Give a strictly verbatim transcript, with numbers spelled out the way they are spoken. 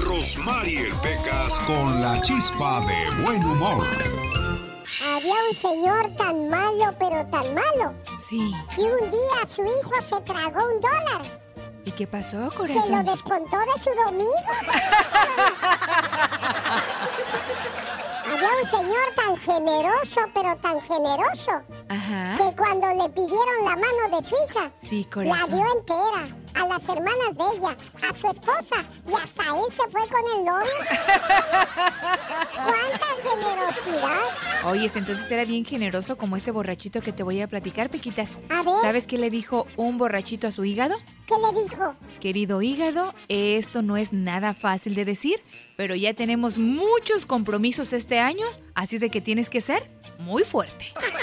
Rosmarie Pecas con la chispa de buen humor. Había un señor tan malo, pero tan malo. Sí. Y un día su hijo se tragó un dólar. ¿Y qué pasó, corazón? Se lo descontó de su domingo. Había un señor tan generoso, pero tan generoso. Ajá. Que cuando le pidieron la mano de su hija, sí, la corazón, dio entera a las hermanas de ella, a su esposa, y hasta él se fue con el novio. ¡Cuánta generosidad! Oyes, entonces era bien generoso como este borrachito que te voy a platicar, Pequitas. A ver. ¿Sabes qué le dijo un borrachito a su hígado? ¿Qué le dijo? Querido hígado, esto no es nada fácil de decir, pero ya tenemos muchos compromisos este año, así es de que tienes que ser muy fuerte.